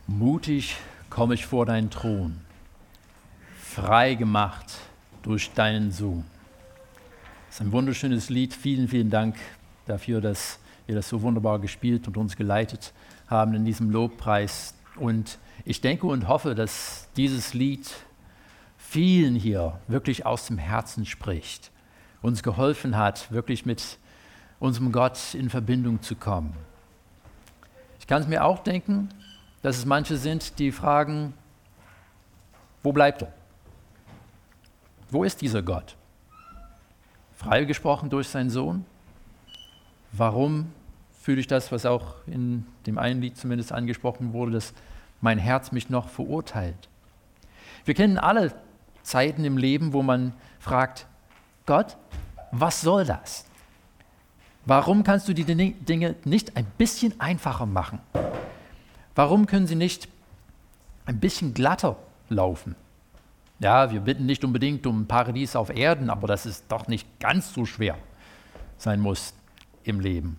Mutig komme ich vor deinen Thron, frei gemacht durch deinen Sohn. Das ist ein wunderschönes Lied. Vielen, vielen Dank dafür, dass ihr das so wunderbar gespielt und uns geleitet haben in diesem Lobpreis. Und ich denke und hoffe, dass dieses Lied vielen hier wirklich aus dem Herzen spricht, uns geholfen hat, wirklich mit unserem Gott in Verbindung zu kommen. Ich kann es mir auch denken, dass es manche sind, die fragen, wo bleibt er? Wo ist dieser Gott? Freigesprochen durch seinen Sohn? Warum fühle ich das, was auch in dem einen Lied zumindest angesprochen wurde, dass mein Herz mich noch verurteilt? Wir kennen alle Zeiten im Leben, wo man fragt, Gott, was soll das? Warum kannst du die Dinge nicht ein bisschen einfacher machen? Warum können sie nicht ein bisschen glatter laufen? Ja, wir bitten nicht unbedingt um ein Paradies auf Erden, aber das ist doch nicht ganz so schwer sein muss im Leben.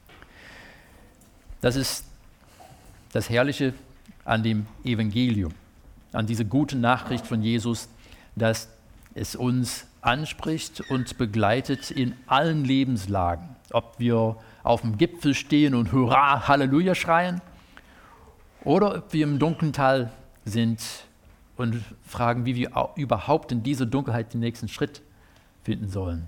Das ist das Herrliche an dem Evangelium, an diese gute Nachricht von Jesus, dass es uns anspricht und begleitet in allen Lebenslagen. Ob wir auf dem Gipfel stehen und Hurra, Halleluja schreien, oder ob wir im dunklen Tal sind und fragen, wie wir überhaupt in dieser Dunkelheit den nächsten Schritt finden sollen.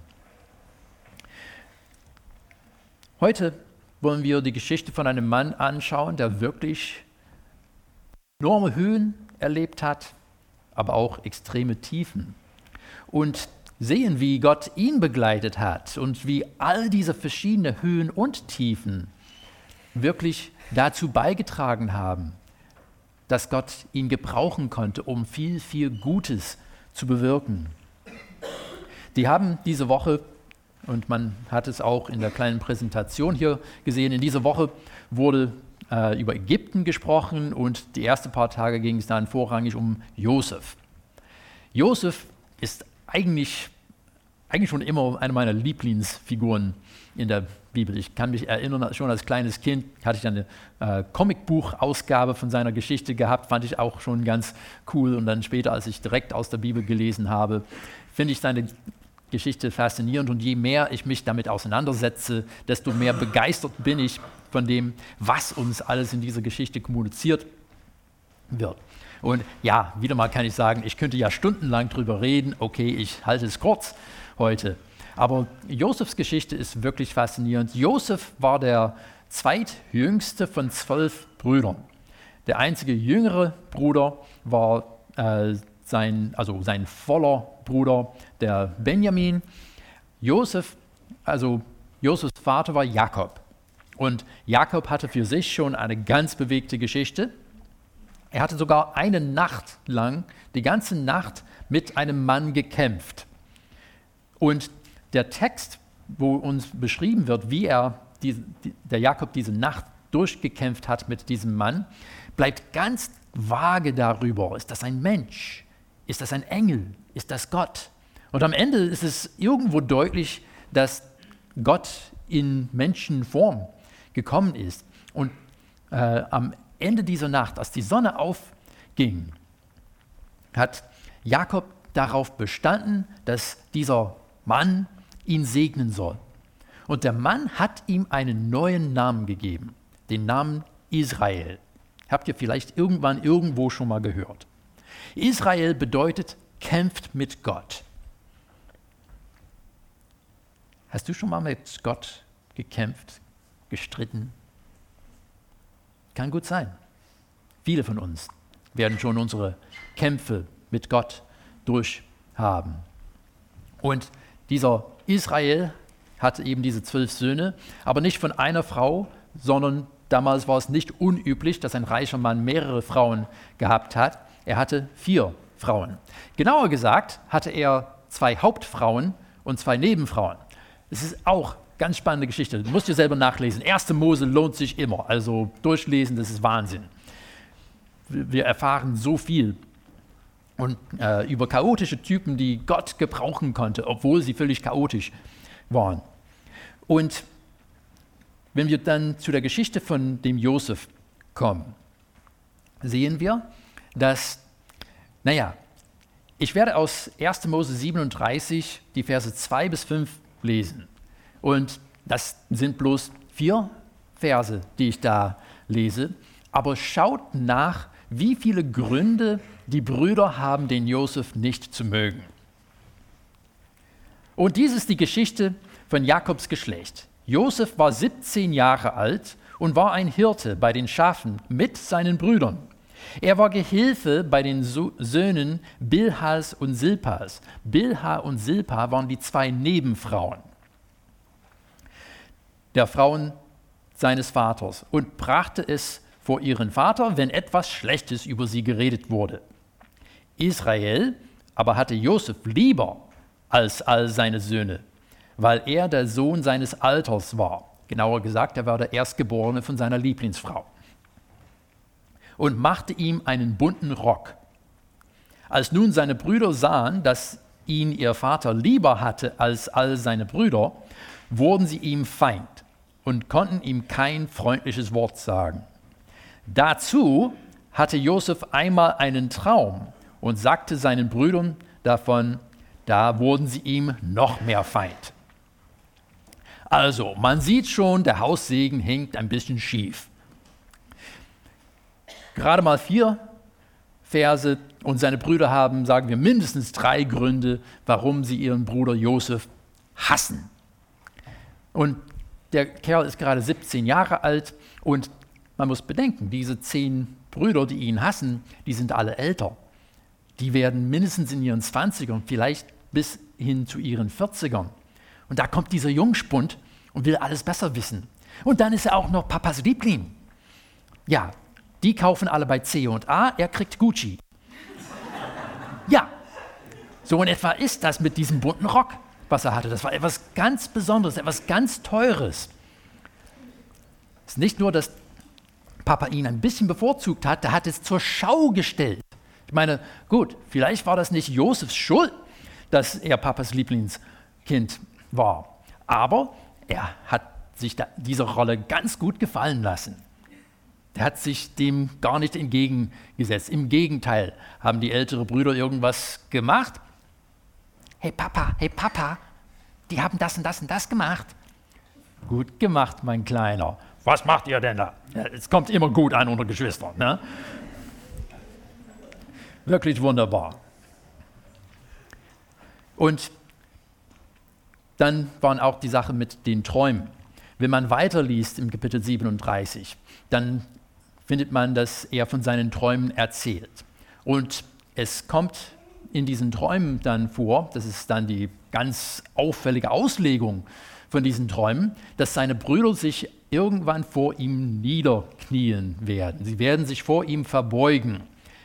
Heute wollen wir die Geschichte von einem Mann anschauen, der wirklich enorme Höhen erlebt hat, aber auch extreme Tiefen. Und sehen, wie Gott ihn begleitet hat und wie all diese verschiedenen Höhen und Tiefen wirklich dazu beigetragen haben, dass Gott ihn gebrauchen konnte, um viel, viel Gutes zu bewirken. Die haben diese Woche, und man hat es auch in der kleinen Präsentation hier gesehen, in dieser Woche wurde über Ägypten gesprochen und die ersten paar Tage ging es dann vorrangig um Josef. Josef ist eigentlich schon immer eine meiner Lieblingsfiguren in der Bibel. Ich kann mich erinnern, schon als kleines Kind hatte ich eine Comicbuch-Ausgabe von seiner Geschichte gehabt, fand ich auch schon ganz cool. Und dann später, als ich direkt aus der Bibel gelesen habe, finde ich seine Geschichte faszinierend. Und je mehr ich mich damit auseinandersetze, desto mehr begeistert bin ich von dem, was uns alles in dieser Geschichte kommuniziert wird. Und ja, wieder mal kann ich sagen, ich könnte ja stundenlang drüber reden. Okay, ich halte es kurz heute. Aber Josefs Geschichte ist wirklich faszinierend. Josef war der zweitjüngste von 12 Brüdern. Der einzige jüngere Bruder war sein voller Bruder, der Benjamin. Josefs Vater war Jakob. Und Jakob hatte für sich schon eine ganz bewegte Geschichte. Er hatte sogar eine Nacht lang, die ganze Nacht, mit einem Mann gekämpft. Und der Text, wo uns beschrieben wird, wie der Jakob diese Nacht durchgekämpft hat mit diesem Mann, bleibt ganz vage darüber. Ist das ein Mensch? Ist das ein Engel? Ist das Gott? Und am Ende ist es irgendwo deutlich, dass Gott in Menschenform gekommen ist. Und am Ende dieser Nacht, als die Sonne aufging, hat Jakob darauf bestanden, dass dieser Mann ihn segnen soll. Und der Mann hat ihm einen neuen Namen gegeben, den Namen Israel. Habt ihr vielleicht irgendwo schon mal gehört. Israel bedeutet, kämpft mit Gott. Hast du schon mal mit Gott gekämpft, gestritten? Kann gut sein. Viele von uns werden schon unsere Kämpfe mit Gott durchhaben. Und dieser Israel hatte eben diese 12 Söhne, aber nicht von einer Frau, sondern damals war es nicht unüblich, dass ein reicher Mann mehrere Frauen gehabt hat. Er hatte 4 Frauen. Genauer gesagt hatte er 2 Hauptfrauen und 2 Nebenfrauen. Es ist auch ganz spannende Geschichte. Du musst dir selber nachlesen. 1. Mose lohnt sich immer. Also durchlesen, das ist Wahnsinn. Wir erfahren so viel und über chaotische Typen, die Gott gebrauchen konnte, obwohl sie völlig chaotisch waren. Und wenn wir dann zu der Geschichte von dem Josef kommen, sehen wir, dass, ich werde aus 1. Mose 37 die Verse 2 bis 5 lesen. Und das sind bloß 4 Verse, die ich da lese. Aber schaut nach, wie viele Gründe die Brüder haben, den Josef nicht zu mögen. Und dies ist die Geschichte von Jakobs Geschlecht. Josef war 17 Jahre alt und war ein Hirte bei den Schafen mit seinen Brüdern. Er war Gehilfe bei den Söhnen Bilhas und Silpas. Bilha und Silpa waren die 2 Nebenfrauen der Frauen seines Vaters und brachte es vor ihren Vater, wenn etwas Schlechtes über sie geredet wurde. Israel aber hatte Josef lieber als all seine Söhne, weil er der Sohn seines Alters war. Genauer gesagt, er war der Erstgeborene von seiner Lieblingsfrau. Und machte ihm einen bunten Rock. Als nun seine Brüder sahen, dass ihn ihr Vater lieber hatte als all seine Brüder, wurden sie ihm Feind und konnten ihm kein freundliches Wort sagen. Dazu hatte Josef einmal einen Traum und sagte seinen Brüdern davon, da wurden sie ihm noch mehr Feind. Also, man sieht schon, der Haussegen hängt ein bisschen schief. Gerade mal 4 Verse und seine Brüder haben, sagen wir, mindestens 3 Gründe, warum sie ihren Bruder Josef hassen. Und der Kerl ist gerade 17 Jahre alt und man muss bedenken, diese 10 Brüder, die ihn hassen, die sind alle älter. Die werden mindestens in ihren 20ern, vielleicht bis hin zu ihren 40ern. Und da kommt dieser Jungspund und will alles besser wissen. Und dann ist er auch noch Papas Liebling. Ja, die kaufen alle bei C&A, er kriegt Gucci. Ja, so in etwa ist das mit diesem bunten Rock, was er hatte. Das war etwas ganz Besonderes, etwas ganz Teures. Es ist nicht nur, dass Papa ihn ein bisschen bevorzugt hat, der hat es zur Schau gestellt. Ich meine, gut, vielleicht war das nicht Josefs Schuld, dass er Papas Lieblingskind war. Aber er hat sich diese Rolle ganz gut gefallen lassen. Er hat sich dem gar nicht entgegengesetzt. Im Gegenteil, haben die älteren Brüder irgendwas gemacht. Hey Papa, die haben das und das und das gemacht. Gut gemacht, mein Kleiner. Was macht ihr denn da? Ja, es kommt immer gut an unter Geschwistern. Ne? Wirklich wunderbar. Und dann waren auch die Sache mit den Träumen. Wenn man weiterliest im Kapitel 37, dann findet man, dass er von seinen Träumen erzählt. Und es kommt in diesen Träumen dann vor, das ist dann die ganz auffällige Auslegung von diesen Träumen, dass seine Brüder sich irgendwann vor ihm niederknien werden. Sie werden sich vor ihm verbeugen.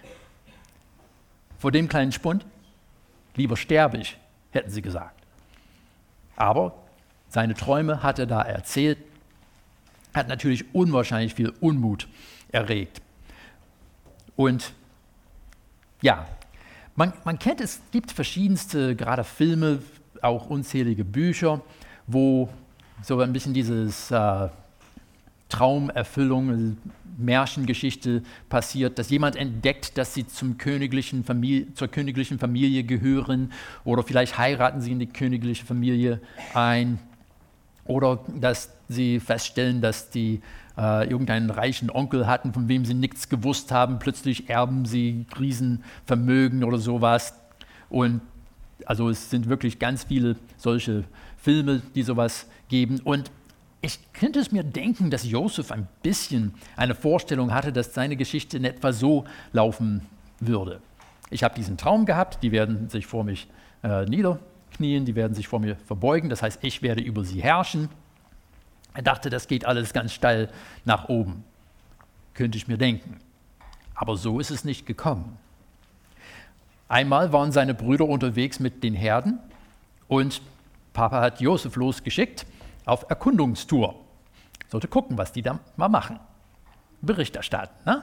Vor dem kleinen Spund, lieber sterbe ich, hätten sie gesagt. Aber seine Träume hat er da erzählt, hat natürlich unwahrscheinlich viel Unmut erregt. Und ja, man kennt es, gibt verschiedenste, gerade Filme, auch unzählige Bücher, wo so ein bisschen dieses Traumerfüllung, Märchengeschichte passiert, dass jemand entdeckt, dass sie zur königlichen Familie gehören oder vielleicht heiraten sie in die königliche Familie ein oder dass sie feststellen, dass die irgendeinen reichen Onkel hatten, von wem sie nichts gewusst haben, plötzlich erben sie Riesenvermögen oder sowas. Und also es sind wirklich ganz viele solche Filme, die sowas geben. Und ich könnte es mir denken, dass Josef ein bisschen eine Vorstellung hatte, dass seine Geschichte in etwa so laufen würde. Ich habe diesen Traum gehabt, die werden sich vor mich niederknien, die werden sich vor mir verbeugen, das heißt, ich werde über sie herrschen. Er dachte, das geht alles ganz steil nach oben. Könnte ich mir denken. Aber so ist es nicht gekommen. Einmal waren seine Brüder unterwegs mit den Herden und Papa hat Josef losgeschickt auf Erkundungstour. Sollte gucken, was die da mal machen. Bericht erstatten. Ne?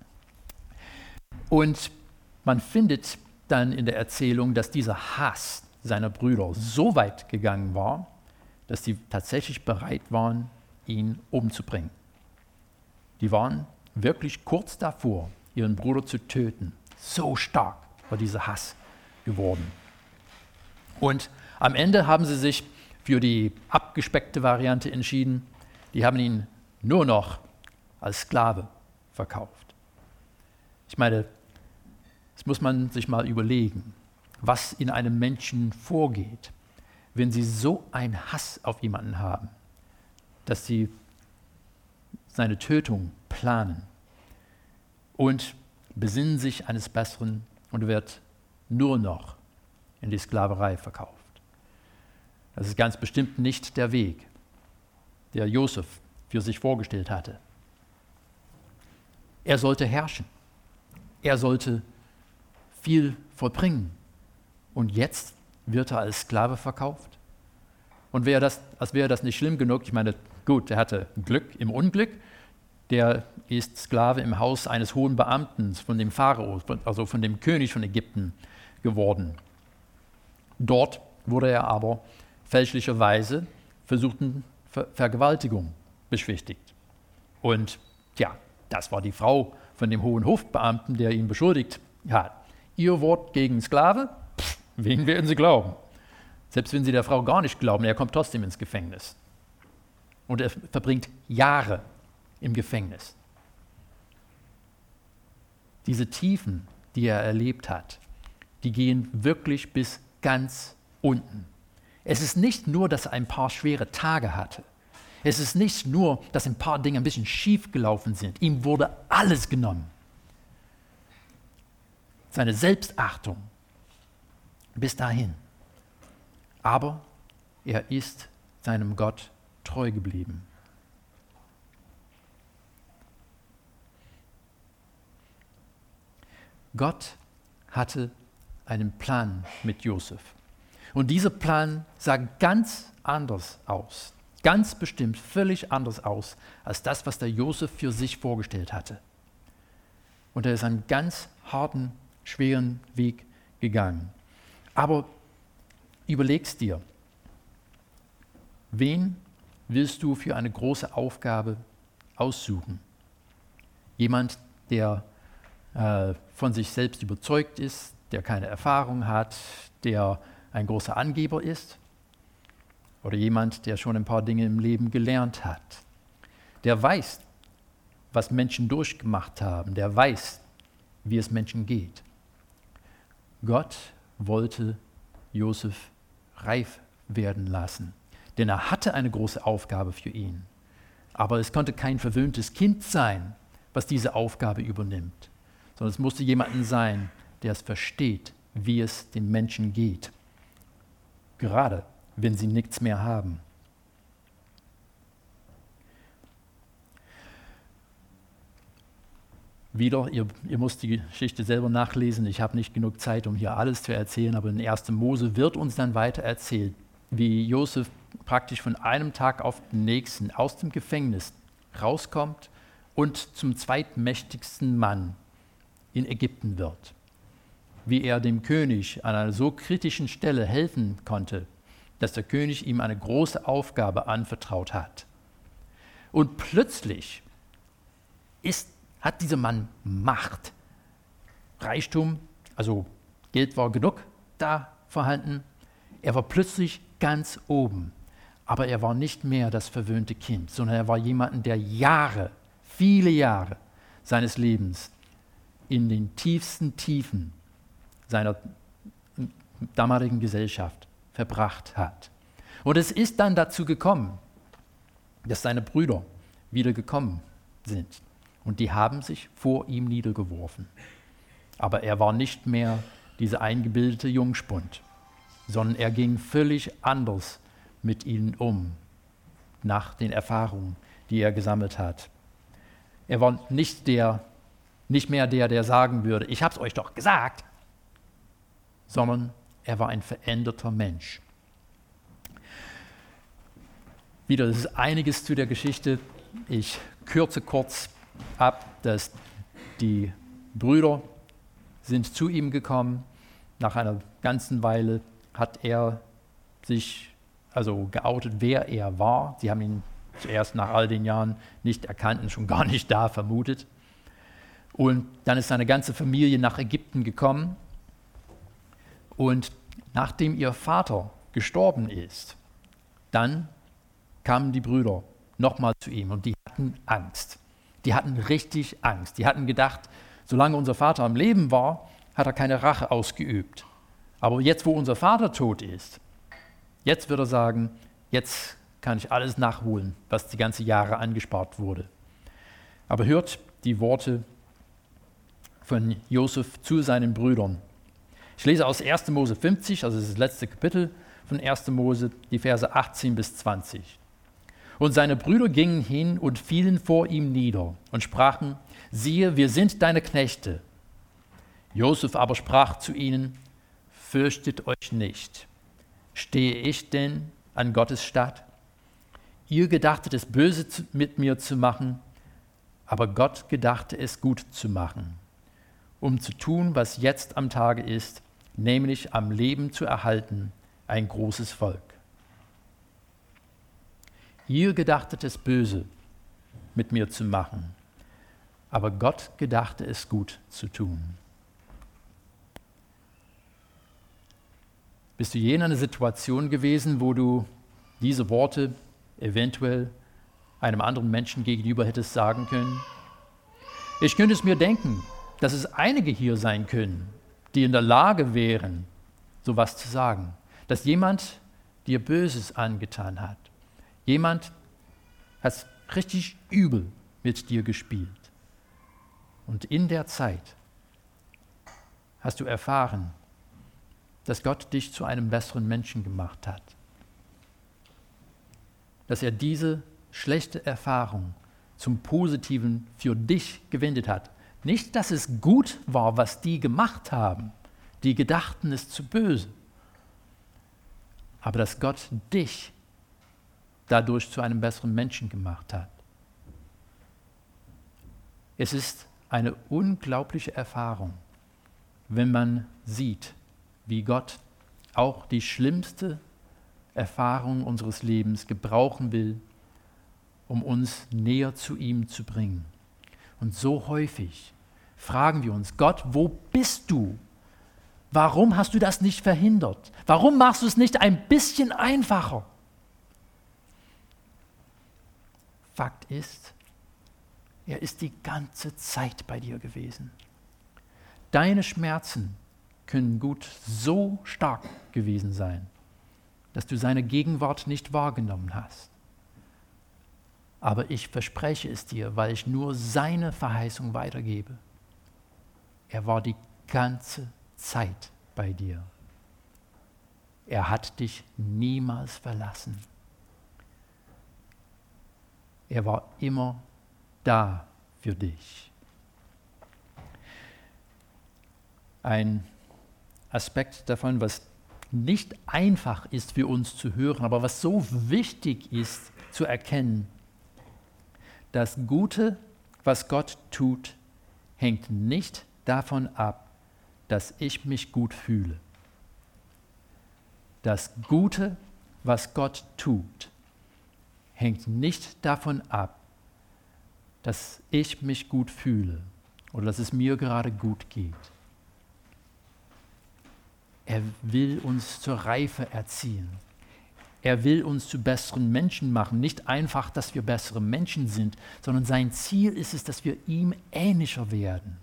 Und man findet dann in der Erzählung, dass dieser Hass seiner Brüder so weit gegangen war, dass sie tatsächlich bereit waren, ihn umzubringen. Die waren wirklich kurz davor, ihren Bruder zu töten. So stark war dieser Hass geworden. Und am Ende haben sie sich für die abgespeckte Variante entschieden. Die haben ihn nur noch als Sklave verkauft. Ich meine, das muss man sich mal überlegen, was in einem Menschen vorgeht, wenn sie so einen Hass auf jemanden haben, dass sie seine Tötung planen und besinnen sich eines Besseren und wird nur noch in die Sklaverei verkauft. Das ist ganz bestimmt nicht der Weg, der Josef für sich vorgestellt hatte. Er sollte herrschen. Er sollte viel vollbringen. Und jetzt wird er als Sklave verkauft. Und als wäre das nicht schlimm genug, ich meine, gut, er hatte Glück im Unglück, der ist Sklave im Haus eines hohen Beamten von dem Pharao, also von dem König von Ägypten geworden. Dort wurde er aber fälschlicherweise versuchten Vergewaltigung beschwichtigt. Und ja, das war die Frau von dem hohen Hofbeamten, der ihn beschuldigt hat. Ihr Wort gegen Sklave? Wen werden Sie glauben? Selbst wenn Sie der Frau gar nicht glauben, er kommt trotzdem ins Gefängnis. Und er verbringt Jahre im Gefängnis. Diese Tiefen, die er erlebt hat, die gehen wirklich bis ganz unten. Es ist nicht nur, dass er ein paar schwere Tage hatte. Es ist nicht nur, dass ein paar Dinge ein bisschen schief gelaufen sind. Ihm wurde alles genommen. Seine Selbstachtung bis dahin. Aber er ist seinem Gott treu geblieben. Gott hatte einen Plan mit Josef. Und dieser Plan sah ganz anders aus. Ganz bestimmt völlig anders aus, als das, was der Josef für sich vorgestellt hatte. Und er ist einen ganz harten, schweren Weg gegangen. Aber überlegst dir, wen willst du für eine große Aufgabe aussuchen? Jemand, der von sich selbst überzeugt ist, der keine Erfahrung hat, der ein großer Angeber ist? Oder jemand, der schon ein paar Dinge im Leben gelernt hat, der weiß, was Menschen durchgemacht haben, der weiß, wie es Menschen geht. Gott wollte Josef reif werden lassen, denn er hatte eine große Aufgabe für ihn. Aber es konnte kein verwöhntes Kind sein, was diese Aufgabe übernimmt, sondern es musste jemand sein, der es versteht, wie es den Menschen geht. Gerade wenn sie nichts mehr haben. Wieder, ihr müsst die Geschichte selber nachlesen. Ich habe nicht genug Zeit, um hier alles zu erzählen, aber in 1. Mose wird uns dann weiter erzählt, wie Josef praktisch von einem Tag auf den nächsten aus dem Gefängnis rauskommt und zum zweitmächtigsten Mann in Ägypten wird. Wie er dem König an einer so kritischen Stelle helfen konnte, dass der König ihm eine große Aufgabe anvertraut hat. Und plötzlich hat dieser Mann Macht, Reichtum, also Geld war genug da vorhanden. Er war plötzlich ganz oben, aber er war nicht mehr das verwöhnte Kind, sondern er war jemand, der viele Jahre seines Lebens in den tiefsten Tiefen seiner damaligen Gesellschaft verbracht hat. Und es ist dann dazu gekommen, dass seine Brüder wieder gekommen sind. Und die haben sich vor ihm niedergeworfen. Aber er war nicht mehr dieser eingebildete Jungspund, sondern er ging völlig anders mit ihnen um, nach den Erfahrungen, die er gesammelt hat. Er war nicht mehr der sagen würde, ich habe es euch doch gesagt, sondern er war ein veränderter Mensch. Wieder, das ist einiges zu der Geschichte. Ich kürze kurz ab, dass die Brüder sind zu ihm gekommen. Nach einer ganzen Weile hat er sich geoutet, wer er war. Sie haben ihn zuerst nach all den Jahren nicht erkannt und schon gar nicht da vermutet. Und dann ist seine ganze Familie nach Ägypten gekommen. Und nachdem ihr Vater gestorben ist, dann kamen die Brüder nochmal zu ihm und die hatten Angst. Die hatten richtig Angst. Die hatten gedacht, solange unser Vater am Leben war, hat er keine Rache ausgeübt. Aber jetzt, wo unser Vater tot ist, jetzt wird er sagen, jetzt kann ich alles nachholen, was die ganzen Jahre angespart wurde. Aber hört die Worte von Josef zu seinen Brüdern. Ich lese aus 1. Mose 50, also das ist das letzte Kapitel von 1. Mose, die Verse 18 bis 20. Und seine Brüder gingen hin und fielen vor ihm nieder und sprachen, siehe, wir sind deine Knechte. Josef aber sprach zu ihnen, fürchtet euch nicht. Stehe ich denn an Gottes Statt? Ihr gedachtet es böse mit mir zu machen, aber Gott gedachte es gut zu machen, um zu tun, was jetzt am Tage ist, nämlich am Leben zu erhalten, ein großes Volk. Ihr gedachtet es böse mit mir zu machen, aber Gott gedachte es gut zu tun. Bist du je in einer Situation gewesen, wo du diese Worte eventuell einem anderen Menschen gegenüber hättest sagen können? Ich könnte es mir denken, dass es einige hier sein können, die in der Lage wären, sowas zu sagen. Dass jemand dir Böses angetan hat. Jemand hat richtig übel mit dir gespielt. Und in der Zeit hast du erfahren, dass Gott dich zu einem besseren Menschen gemacht hat. Dass er diese schlechte Erfahrung zum Positiven für dich gewendet hat. Nicht, dass es gut war, was die gemacht haben. Die gedachten es zu böse. Aber dass Gott dich dadurch zu einem besseren Menschen gemacht hat. Es ist eine unglaubliche Erfahrung, wenn man sieht, wie Gott auch die schlimmste Erfahrung unseres Lebens gebrauchen will, um uns näher zu ihm zu bringen. Und so häufig fragen wir uns, Gott, wo bist du? Warum hast du das nicht verhindert? Warum machst du es nicht ein bisschen einfacher? Fakt ist, er ist die ganze Zeit bei dir gewesen. Deine Schmerzen können gut so stark gewesen sein, dass du seine Gegenwart nicht wahrgenommen hast. Aber ich verspreche es dir, weil ich nur seine Verheißung weitergebe. Er war die ganze Zeit bei dir. Er hat dich niemals verlassen. Er war immer da für dich. Ein Aspekt davon, was nicht einfach ist für uns zu hören, aber was so wichtig ist zu erkennen, das Gute, was Gott tut, hängt nicht davon ab, dass ich mich gut fühle. Das Gute, was Gott tut, hängt nicht davon ab, dass ich mich gut fühle oder dass es mir gerade gut geht. Er will uns zur Reife erziehen. Er will uns zu besseren Menschen machen. Nicht einfach, dass wir bessere Menschen sind, sondern sein Ziel ist es, dass wir ihm ähnlicher werden.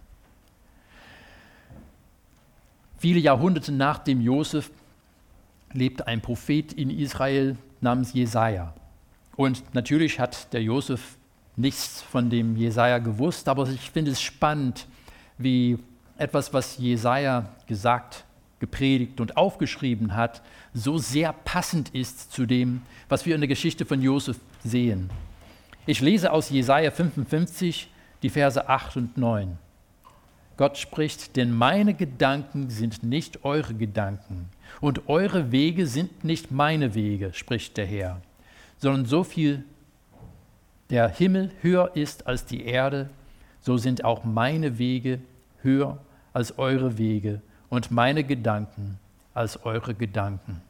Viele Jahrhunderte nach dem Josef lebte ein Prophet in Israel namens Jesaja. Und natürlich hat der Josef nichts von dem Jesaja gewusst, aber ich finde es spannend, wie etwas, was Jesaja gesagt, gepredigt und aufgeschrieben hat, so sehr passend ist zu dem, was wir in der Geschichte von Josef sehen. Ich lese aus Jesaja 55 die Verse 8 und 9. Gott spricht, denn meine Gedanken sind nicht eure Gedanken und eure Wege sind nicht meine Wege, spricht der Herr, sondern so viel der Himmel höher ist als die Erde, so sind auch meine Wege höher als eure Wege und meine Gedanken als eure Gedanken.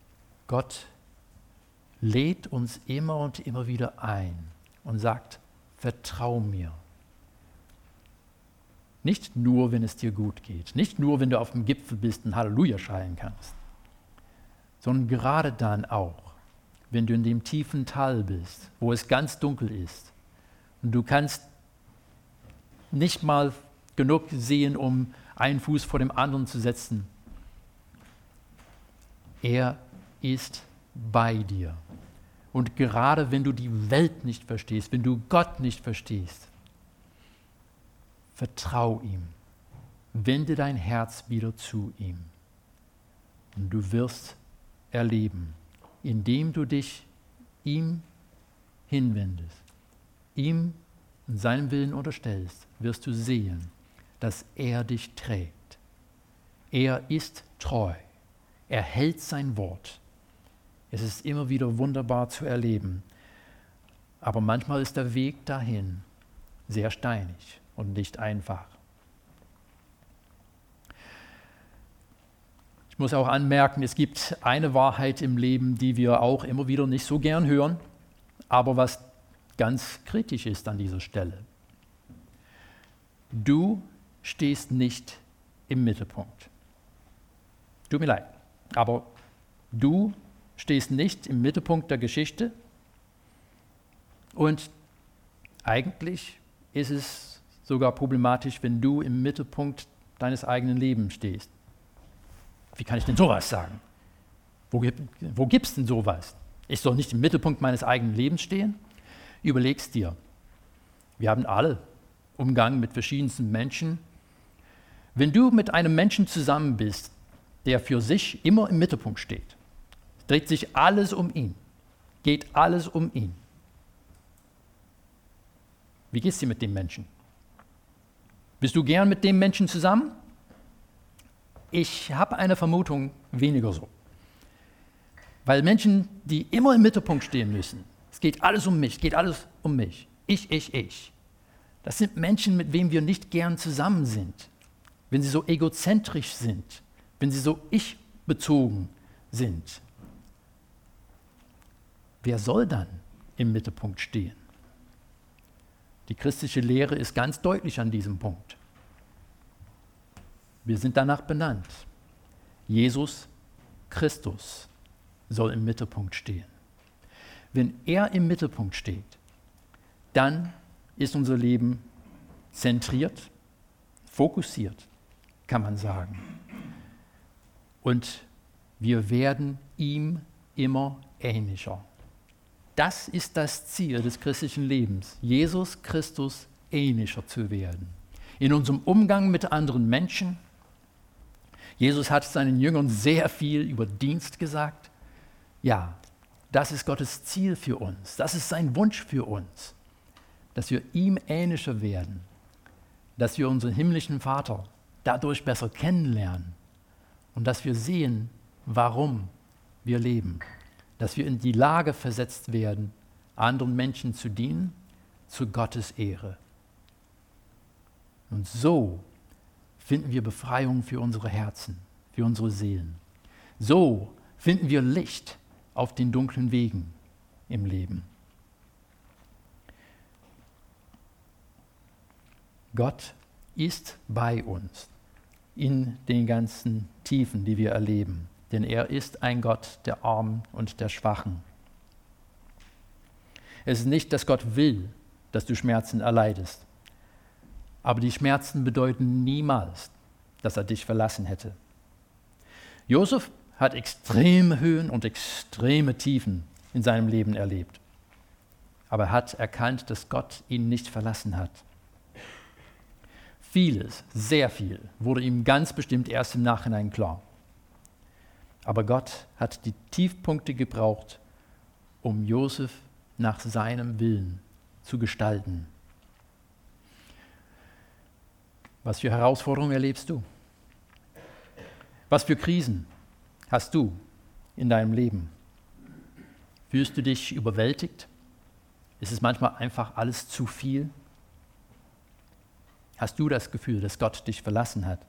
Gott lädt uns immer und immer wieder ein und sagt, vertrau mir. Nicht nur, wenn es dir gut geht, nicht nur, wenn du auf dem Gipfel bist und Halleluja schreien kannst, sondern gerade dann auch, wenn du in dem tiefen Tal bist, wo es ganz dunkel ist und du kannst nicht mal genug sehen, um einen Fuß vor dem anderen zu setzen. Er ist bei dir. Und gerade wenn du die Welt nicht verstehst, wenn du Gott nicht verstehst, vertrau ihm. Wende dein Herz wieder zu ihm. Und du wirst erleben, indem du dich ihm hinwendest, ihm und seinem Willen unterstellst, wirst du sehen, dass er dich trägt. Er ist treu. Er hält sein Wort. Es ist immer wieder wunderbar zu erleben. Aber manchmal ist der Weg dahin sehr steinig und nicht einfach. Ich muss auch anmerken, es gibt eine Wahrheit im Leben, die wir auch immer wieder nicht so gern hören, aber was ganz kritisch ist an dieser Stelle. Du stehst nicht im Mittelpunkt. Tut mir leid, aber du stehst nicht im Mittelpunkt der Geschichte und eigentlich ist es sogar problematisch, wenn du im Mittelpunkt deines eigenen Lebens stehst. Wie kann ich denn sowas sagen? Wo gibt's denn sowas? Ich soll nicht im Mittelpunkt meines eigenen Lebens stehen? Überleg's dir. Wir haben alle Umgang mit verschiedensten Menschen. Wenn du mit einem Menschen zusammen bist, der für sich immer im Mittelpunkt steht, dreht sich alles um ihn, geht alles um ihn. Wie geht's dir mit dem Menschen? Bist du gern mit dem Menschen zusammen? Ich habe eine Vermutung, weniger so. Weil Menschen, die immer im Mittelpunkt stehen müssen, es geht alles um mich, es geht alles um mich, ich. Das sind Menschen, mit wem wir nicht gern zusammen sind. Wenn sie so egozentrisch sind, wenn sie so ich-bezogen sind. Wer soll dann im Mittelpunkt stehen? Die christliche Lehre ist ganz deutlich an diesem Punkt. Wir sind danach benannt. Jesus Christus soll im Mittelpunkt stehen. Wenn er im Mittelpunkt steht, dann ist unser Leben zentriert, fokussiert, kann man sagen. Und wir werden ihm immer ähnlicher. Das ist das Ziel des christlichen Lebens, Jesus Christus ähnlicher zu werden. In unserem Umgang mit anderen Menschen. Jesus hat seinen Jüngern sehr viel über Dienst gesagt. Ja, das ist Gottes Ziel für uns. Das ist sein Wunsch für uns, dass wir ihm ähnlicher werden, dass wir unseren himmlischen Vater dadurch besser kennenlernen und dass wir sehen, warum wir leben, dass wir in die Lage versetzt werden, anderen Menschen zu dienen, zu Gottes Ehre. Und so finden wir Befreiung für unsere Herzen, für unsere Seelen. So finden wir Licht auf den dunklen Wegen im Leben. Gott ist bei uns in den ganzen Tiefen, die wir erleben, denn er ist ein Gott der Armen und der Schwachen. Es ist nicht, dass Gott will, dass du Schmerzen erleidest, aber die Schmerzen bedeuten niemals, dass er dich verlassen hätte. Josef hat extreme Höhen und extreme Tiefen in seinem Leben erlebt, aber er hat erkannt, dass Gott ihn nicht verlassen hat. Vieles, sehr viel, wurde ihm ganz bestimmt erst im Nachhinein klar. Aber Gott hat die Tiefpunkte gebraucht, um Josef nach seinem Willen zu gestalten. Was für Herausforderungen erlebst du? Was für Krisen hast du in deinem Leben? Fühlst du dich überwältigt? Ist es manchmal einfach alles zu viel? Hast du das Gefühl, dass Gott dich verlassen hat?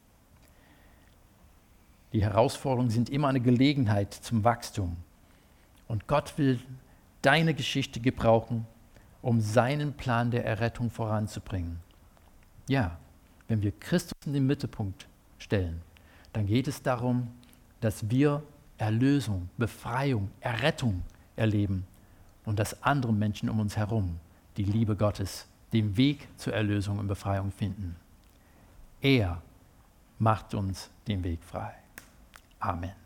Die Herausforderungen sind immer eine Gelegenheit zum Wachstum. Und Gott will deine Geschichte gebrauchen, um seinen Plan der Errettung voranzubringen. Ja, wenn wir Christus in den Mittelpunkt stellen, dann geht es darum, dass wir Erlösung, Befreiung, Errettung erleben und dass andere Menschen um uns herum die Liebe Gottes, den Weg zur Erlösung und Befreiung finden. Er macht uns den Weg frei. Amen.